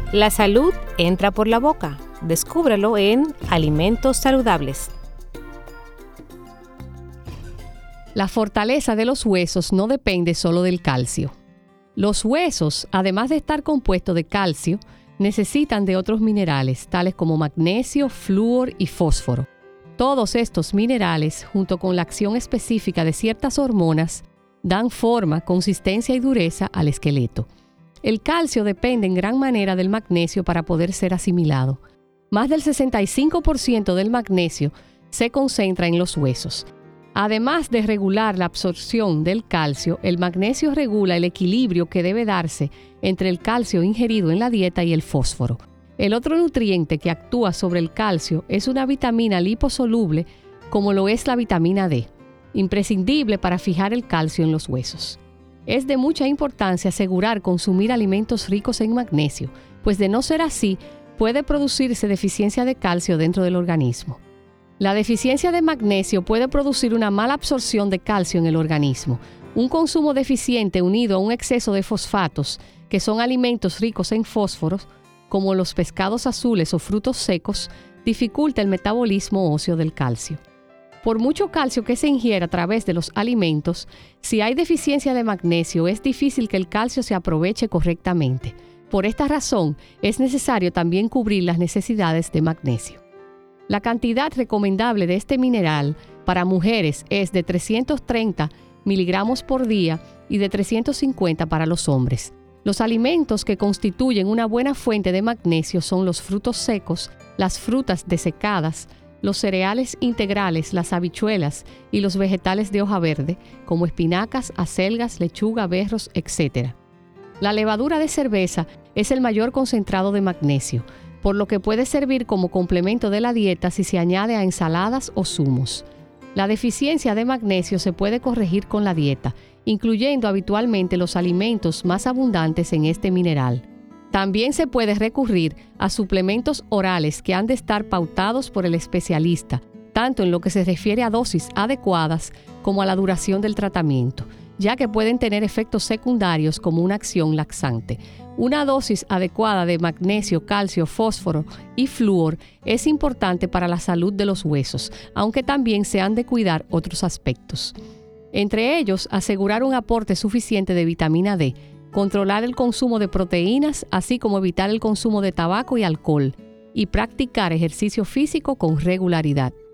La salud entra por la boca. Descúbrelo en Alimentos Saludables. La fortaleza de los huesos no depende solo del calcio. Los huesos, además de estar compuestos de calcio, necesitan de otros minerales, tales como magnesio, flúor y fósforo. Todos estos minerales, junto con la acción específica de ciertas hormonas, dan forma, consistencia y dureza al esqueleto. El calcio depende en gran manera del magnesio para poder ser asimilado. Más del 65% del magnesio se concentra en los huesos. Además de regular la absorción del calcio, el magnesio regula el equilibrio que debe darse entre el calcio ingerido en la dieta y el fósforo. El otro nutriente que actúa sobre el calcio es una vitamina liposoluble, como lo es la vitamina D, imprescindible para fijar el calcio en los huesos. Es de mucha importancia asegurar consumir alimentos ricos en magnesio, pues de no ser así, puede producirse deficiencia de calcio dentro del organismo. La deficiencia de magnesio puede producir una mala absorción de calcio en el organismo. Un consumo deficiente unido a un exceso de fosfatos, que son alimentos ricos en fósforos, como los pescados azules o frutos secos, dificulta el metabolismo óseo del calcio. Por mucho calcio que se ingiera a través de los alimentos, si hay deficiencia de magnesio, es difícil que el calcio se aproveche correctamente. Por esta razón, es necesario también cubrir las necesidades de magnesio. La cantidad recomendable de este mineral para mujeres es de 330 miligramos por día y de 350 para los hombres. Los alimentos que constituyen una buena fuente de magnesio son los frutos secos, las frutas desecadas, los cereales integrales, las habichuelas y los vegetales de hoja verde, como espinacas, acelgas, lechuga, berros, etc. La levadura de cerveza es el mayor concentrado de magnesio, por lo que puede servir como complemento de la dieta si se añade a ensaladas o zumos. La deficiencia de magnesio se puede corregir con la dieta, incluyendo habitualmente los alimentos más abundantes en este mineral. También se puede recurrir a suplementos orales que han de estar pautados por el especialista, tanto en lo que se refiere a dosis adecuadas como a la duración del tratamiento, ya que pueden tener efectos secundarios como una acción laxante. Una dosis adecuada de magnesio, calcio, fósforo y flúor es importante para la salud de los huesos, aunque también se han de cuidar otros aspectos. Entre ellos, asegurar un aporte suficiente de vitamina D, controlar el consumo de proteínas, así como evitar el consumo de tabaco y alcohol, y practicar ejercicio físico con regularidad.